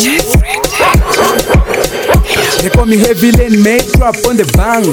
They call me heavy lane, made drop on the bang.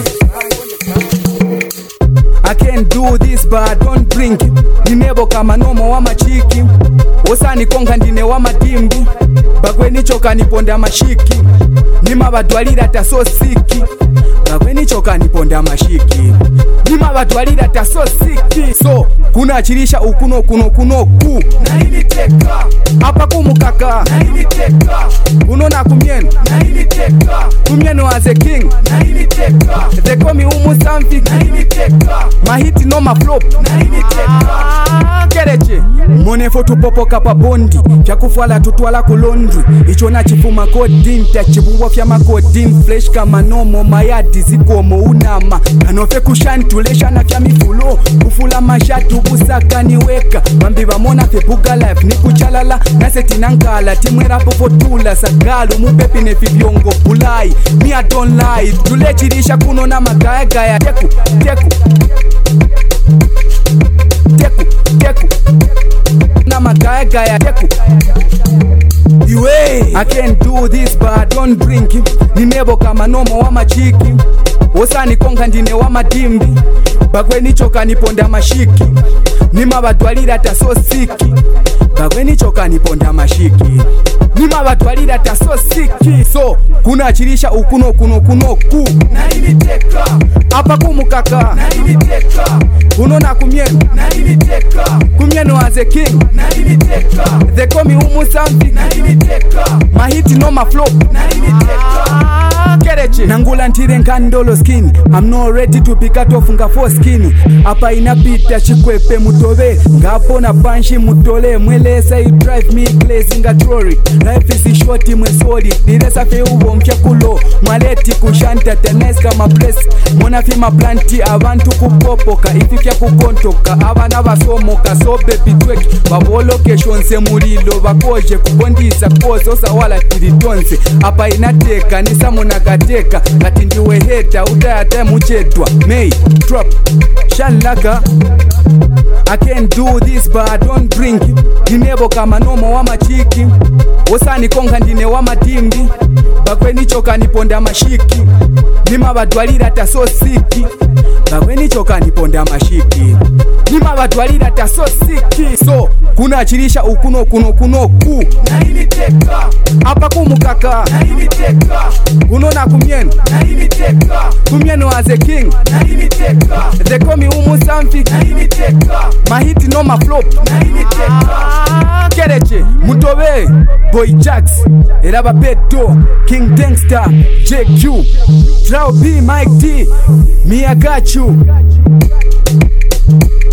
I can't do this but I don't drink it. Ninebo kama nomo wa machiki. Osani konga ndine wa madimbi. Bagweni choka niponda mashiki. Nima badwalira taso siki. Bagweni choka niponda mashiki. Nima badwalira taso siki. So kuna chirisha ukuno kuno kuno ku. Na ini teka apa kumukaka. Na ini teka unona kumyeno. Na ini teka kumyeno as a king. Na ini teka they call me umu something. Na ini teka my hit no my flop. Na ini teka kereche mone foto popo kapa bondi. Fyakufwala tutwala kulondri. Ichona chifuma kodin tachibuwa fya makodin. Flesh kama nomo mayadi zikomo unama. Anofe kushantulesha na fya mifulo. Kufula mashatu busaka niweka. Bambi bamona febuga life ni kuchalala. Nase tinankala timwera popotula. Sagalo mupepi ne fibyongo bulai. Me I don't lie. Tulechirisha kuno na magaya gaya. Teku na magaya gaya. Teku I can't do this but I don't drink it. Ninebo kama nomo wa machiki. Osani konga ndine wa madimbi. Bagweni choka niponda mashiki. Nima badwalira taso siki. Bagweni choka niponda mashiki. Nima badwalira taso siki. So kuna chirisha ukuno kuno kuno ku. Na ini teka apa kumukaka. Na ini teka unona kumyeno. Na ini teka kumyeno as a king. Na ini teka they call me umu something. Na ini teka my hit no my flop. Na ini teka kereche nangula ntire nkandolo skin. I'm not ready to pick out off nga for skin. Apa inapita chikwepe mutove. Ngapo na panshi mutole. Mwelesa you drive me crazy nga trolley. Life is short mwe sorry. Diresa fe ubo mfyakulo. Mwaleti kushanta tenes kama press. Mona fima planti abantu kupopoka. Ififya kukontoka abana basomoka. So baby twek babo location se murilo. Bakoje kubondisa kozo sawala tiritonse. Apa inateka nisa muna kateka. Kati ndiwe heta utayata muchedwa. May drop shalaka. I can't do this but I don't drink it. Ninebo kama nomo wa machiki. Osani konga ndine wa madimbi. Bagweni choka niponda mashiki. Nima badwalira taso siki. Bagweni choka niponda mashiki. Nima badwalira taso siki. So kuna chirisha ukuno kuno kuno ku. Na ini teka apa kumukaka. Na ini teka unona kumyeno. Na ini teka kumyeno as a king. Na ini teka they call me umu something. Na ini teka my hit no my flop. Na ini teka kereche mutobe boy Jax eraba peto King Gangster JQ Trao B Mike D me I got you.